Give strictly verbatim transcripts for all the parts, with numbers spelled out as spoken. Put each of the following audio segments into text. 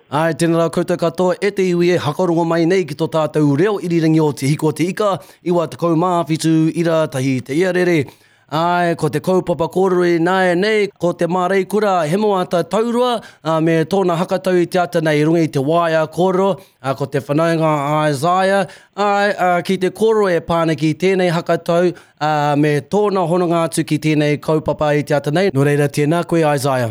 Ai, tēnā rā koutou katoa, e te iwi e hakarongo mai nei ki tō tātou reo irirangi o te hiko te ika, iwa te kaumāwhitu ira tahi te iarere. Ai, ko te kaupapa kōrere nai nei, ko te mārei kura, he moa ta taurua, uh, me tōna hakatau i te ata nei rungi te waia kōrero, uh, ko te whanaunga Isaiah, ai, uh, ki te kōrero e pāna ki tēnei hakatau, uh, me tōna hononga atu ki tēnei kaupapa i te ata nei. Nō reira, tēnā koe Isaiah.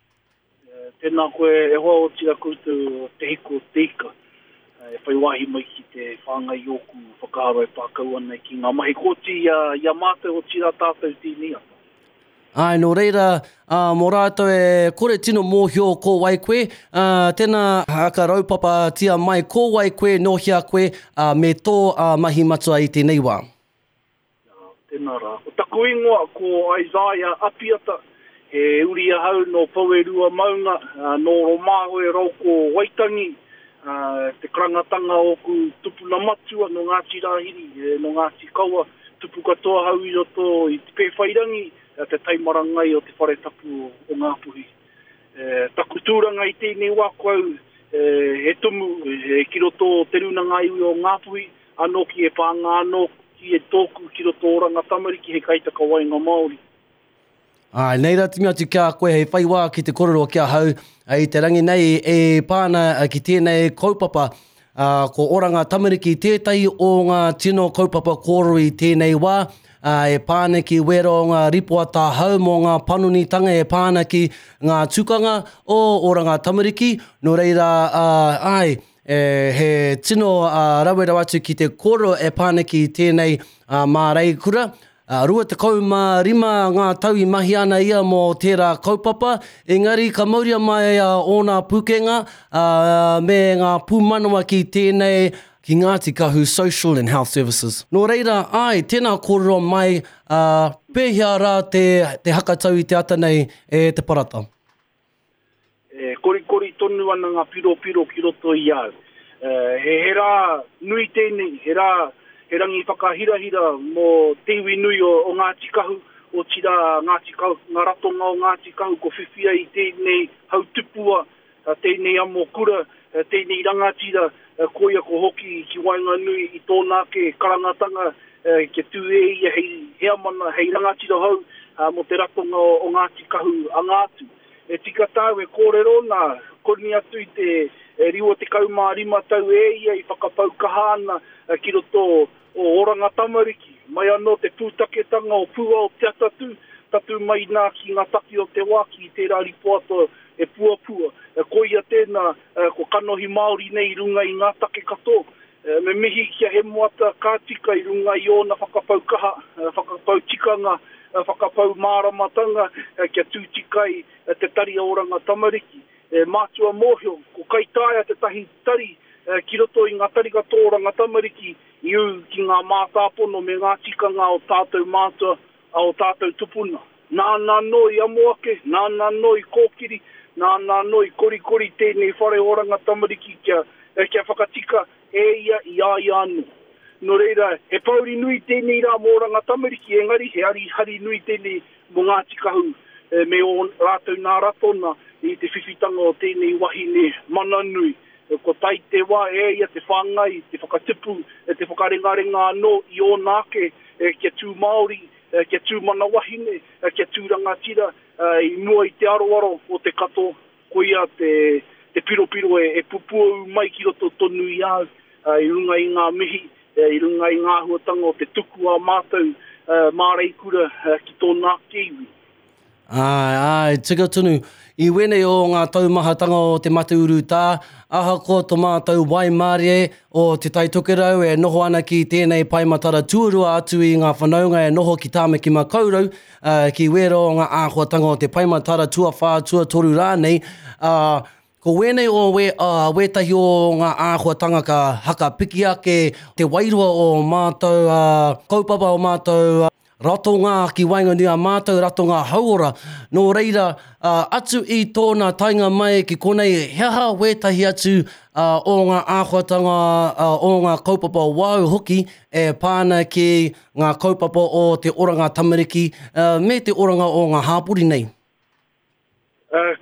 Tēnā koe e hoa o tira koutou te hiko te ika. E whai wahi mai ki te whāngai oku whakaaro e pākau ana ki ngā mahi koti ia, ia mātou o tira tātou tīni ata. Ai, nō reira, uh, mō rātou e kore tino mōhio ko wai koe, uh, tēnā haka raupapa tia mai ko wai koe, nohia koe, uh, me tō uh, mahi matua i tēnei wā. Tēnā rā. O taku ingoa ko Isaiah apiata, he uri ahau no pauerua maunga, uh, no romāho e rau ko waitangi, Uh, te karangatanga o ku tupuna matua no Ngāti Rāhiri, e, no Ngāti Kaua, tupu katoa hau i roto i te pewhairangi, uh, te taimarangai o te whare tapu o Ngāpuhi. Uh, taku tūranga i tēnei wako au, uh, he tumu, e, ki roto te runanga iwi o Ngāpuhi, anō ki e pānga, anō ki e tōku ki roto oranga tamariki, he kaitaka wainga Māori. Ai, nei rā timi atu kia koe hei whaiwā ki te kororo kia hau i te rangi nei e pāna ki tēnei kaupapa uh, ko oranga tamariki tētai o ngā tino kaupapa kōrero i tēnei wā uh, e pāna ki wero ngā ripoata hau mō ngā panunitanga e pāna ki ngā tukanga o oranga tamariki no reira uh, ai e, he tino uh, rawera atu ki te kōrero e pāna ki tēnei uh, mārei kura. Uh, rua te kauma rima ngā tau i mahi ana ia mō tērā kaupapa, engari ka mauria mai uh, o nā pukenga uh, me ngā pūmanawa ki tēnei ki Ngāti Kahu Social and Health Services. Nō reira, ai, tēnā kōrero mai, uh, pēhia rā te, te hakatau i te ata nei e te parata. E, kori kori tonu ana ngā piro piro ki roto i au. Uh, he, he rā nui tēnei, he rā he rangi whakahirahira mō te iwi nui o, o Ngāti Kahu, o tira Ngāti Kahu, ngā ratonga o Ngāti Kahu, ko whiwhia i tēnei hautupua, tēnei amo kura, tēnei rangatira, koia ko hoki ki wainga nui i tōnā ke karangatanga, ke tū e ia hei hea mana, hei rangatira hau, mō te ratonga o, o Ngāti Kahu angātu. E tika tāu e kōrero nā, koni atu i te e riwa te kaumā rima tau e ia i whakapau kahana ki roto o oranga tamariki. Mai anō te pūtaketanga o pua o te atatu, tatu mai nā ki ngā taki o te waki i tērā ripoato e pua pua. E koia tēnā ko kanohi Māori nei runga i ngā take kato. E, me mihi kia he moata kātika i runga i ōna whakapau kaha, whakapau tikanga, whakapau māramatanga, kia tūtikai te tari oranga tamariki. E, mātua mōhio, ko kaitaia te tahi tari, e, ki roto i ngā tari kato oranga tamariki, i u ki ngā mātāpono me ngā tikanga o tātou mātua, o tātou tupuna. Nā nā no i amoake, nā nā no i kōkiri, nā nā no i kori kori tēnei whare oranga tamariki kia, kia whakatika e ia i a i anu. No reira, he pauri nui tēnei rā mō oranga tamariki, engari he ari hari nui tēnei mō Ngāti Kahu, e, me o rātou nā ratona, i te whiwhitanga o tēnei wahine mana nui. Ko tai te wā e ia te whāngai, te whakatipu, te whakarengarenga anō i o nāke, e, kia tū Māori, e, kia tū mana wahine, e, kia tū rangatira, e, i mua i te aroaro o te kato, ko ia te, te piropiro e, e pupua mai ki roto tonu i au, e, i runga i ngā mihi, e, i runga i ngā huatanga o te tuku a mātou, e, mārei kura e, ki tō nā keiwi. Ai, ai, tika tunu. I wene o ngā taumahatanga o te matauru tā, aha ko tō mātou Waimarie o te taitokerau e noho ana ki tēnei paimatara tuarua atu i ngā whanaunga e noho ki Tāmaki Makaurau, uh, ki wero o ngā āhuatanga o te paimatara tua whātua toru rānei. Uh, ko wene o we, uh, wetahi o ngā āhuatanga ka haka piki ake te wairua o mātou uh, kaupapa o mātou uh, ratonga ki wainga ni a mātou ratonga hauora. Nō reira, uh, atu i tōna tainga mai ki konei heha wetahi atu uh, o ngā āhuatanga uh, o ngā kaupapa wau hoki e pāna ki ngā kaupapa o te oranga tamariki uh, me te oranga o ngā hāpuri nei. Uh, ko, ko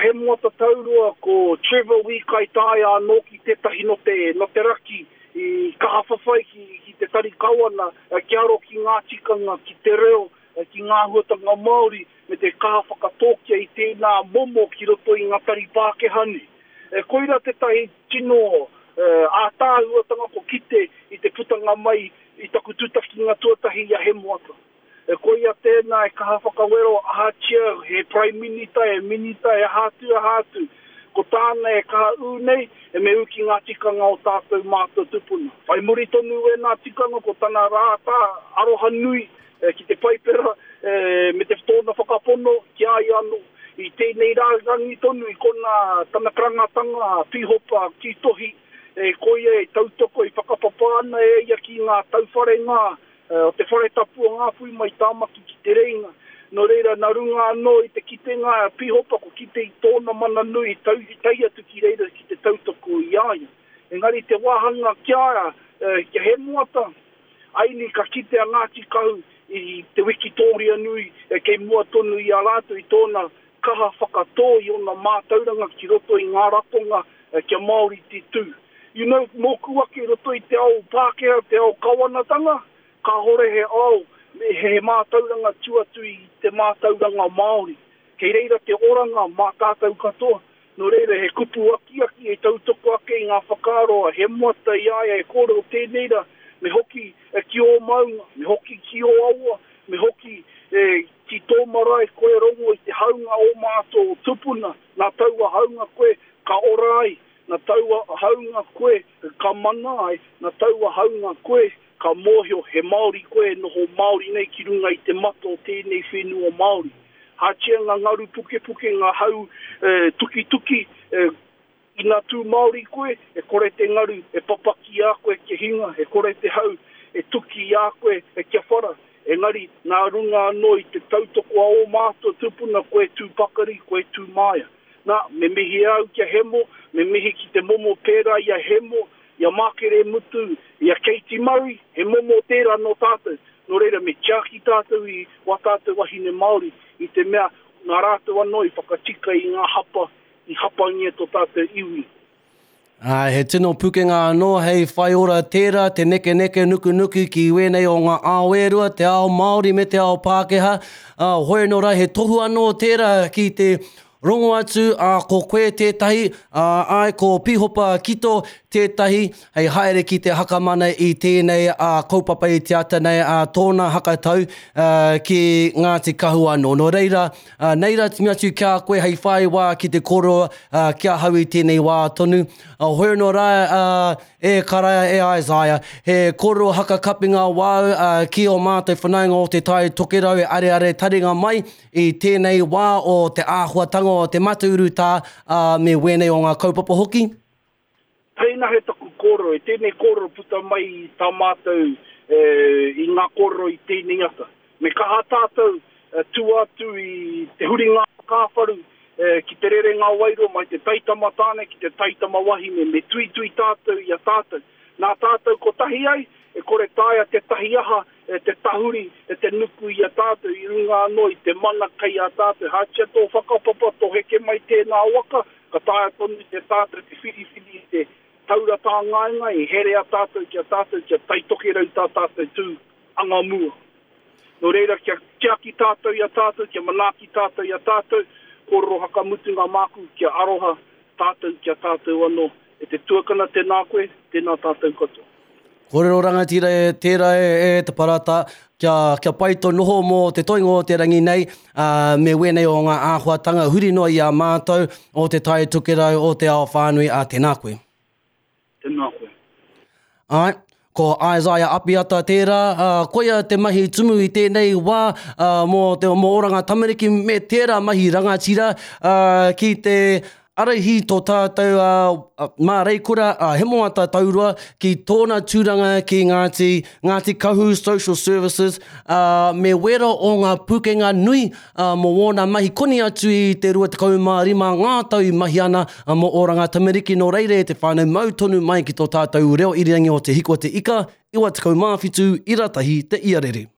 he moata taurua ko Trevor Wikai tai anō ki tētahi no te, no te raki i kahawhawhai ki, ki te tari kawana, ki aro ki ngā tikanga, ki te reo, ki ngā huatanga Māori, me te kahawhakatōkia i tēnā momo ki roto i ngā tari Pākehani. E, koira tētahi tino uh, ātāhuatanga ko kite i te putanga mai i taku tūtaki ngā tuatahi ia he moata. E koia tēnā e kahawhakawero ahatia, he Prime Minister, e Minister, e hātu, e hātu. Ko tāna e kaha unei, e me uki ngā tikanga o tātou mātou tupuna. Whai muri tonu e ngā tikanga ko tāna rātā, aroha nui, e, ki te paipera, e, me te tōna whakapono, ki ai anu. I tēnei rārangi tonu, i kona tāna karangatanga, pihopa, ki tohi, e koia e tautoko, i whakapapāna e ia ki ngā tauwharenga, e, o te whare tapua ngā pui mai tāmaki ki te reinga. No reira, na runga anō i te kitenga pihopa ko kite i tōna mana nui, tau i tai atu ki reira ki te tautoko i aia. Engari te wahanga kia, uh, kia he muata, aini ka kite a Ngāti Kau i te Wikitoria nui, e kei mua tonu i alātu i tōna kaha whakatō i ona mātauranga ki roto i ngā raponga uh, kia Māori te tū. You know, mōku ake roto i te au Pākehā, te au kawanatanga, ka hore he au, he mātauranga tuatu i te mātauranga Māori. Kei reira te oranga mā tātou katoa. No reira he kupu aki aki e tautoko ake i ngā whakaroa. He muata i aia e kore o tēneira. Me hoki e ki o maunga, me hoki ki o aua, me hoki e, ki tō marae koe rongo i te haunga o mātou tupuna. Nā taua haunga koe ka orai. Nā taua haunga koe ka manaai. Nā taua haunga koe ka mōhio he Māori koe noho Māori nei ki runga i te mato o tēnei whenua Māori. Hātia ngā ngaru puke puke ngā hau e, tuki tuki e, i ngā tū Māori koe, e kore te ngaru e papaki a koe ke hinga, e kore te hau e tuki a koe e kia whara. E ngari ngā runga anō i te tautoko a o mātua tupuna koe tū pakari, koe tū māia. Nā, me mihi au kia hemo, me mihi ki te momo pēra ia hemo, ia Mākere Mutu, ia Katie Murray, he momo tērā no tātou. No reira me kia ki tātou i wa tātou wahine Māori, i te mea ngā rātou anō i whakatika i ngā hapa, i hapangia tō tātou iwi. Uh, he tino pukenga anō, hei whai ora tērā, te neke neke nuku nuku ki wenei o ngā aoerua, te ao Māori me te ao Pākehā. Uh, hoi no rai, he tohu anō tērā ki te rongo atu, a uh, ko koe tētahi, uh, ai ko pihopa kito tētahi, hei haere ki te hakamana i tēnei a uh, kaupapa i te ata nei a uh, tōna hakatau uh, ki Ngāti Kahu anō. No reira, uh, neira timi atu kia koe hei whai wā ki te koro uh, kia hau i tēnei wā tonu. Uh, hoi no rai, uh, e karaia e Isaiah, he koro hakakapinga wau uh, ki o mātou whanaunga o te tai tokerau e are are taringa mai i tēnei wā o te āhuatanga o te matauru tā uh, me wenei o ngā kaupapa hoki? Teina he taku koro, e tēnei koro puta mai i tā mātou e, i ngā koro i tēnei ata. Me kaha tātou e, tū atu i te huri ngā kāwharu e, ki te rere ngā wairo mai te taitama tāne ki te taitama wahine, me tui tui tātou i a tātou. Nā tātou ko tahi ai, e kore tāia te tahi aha, e te tahuri, e te nuku i a tātou, i runga anō i te mana kai a tātou. Hātia tō whakapapa, tō heke mai tēnā waka, ka tāia tonu te tātou, te whiriwhiri, te taura tā ngāinga, i here a tātou, kia tātou, kia taitoke rau tā tātou tū, anga mua. No reira, kia kia ki tātou i a tātou, kia manaki tātou i a tātou, koro haka mutu ngā māku, kia aroha tātou, kia tātou anō. E te tuakana tēnā koe, tēnā tātou katoa. Kōrero rangatira e tērā e, e te parata, kia, kia paito noho mō te toingo o te rangi nei, uh, me wenei o ngā āhuatanga huri noa i a mātou o te tai tukerau o te ao whānui a tēnā koe. Tēnā koe. Ai, ko Isaiah apiata tērā, uh, koia te mahi tumu i tēnei wā uh, mō, te, mō oranga tamariki me tērā mahi rangatira uh, ki te araihi tō tātou uh, mā reikura uh, he moata taurua ki tōna tūranga ki Ngāti, Ngāti Kahu Social Services uh, me wera o ngā pukenga nui uh, mo wōna mahi koni atu i te rua te kaumārima ngā tau mahi ana uh, mo oranga tamariki no reire te whānau mautonu mai ki tō tātou reo iriangi o te hiko te ika, iwa te kaumāwhitu, iratahi te iarere.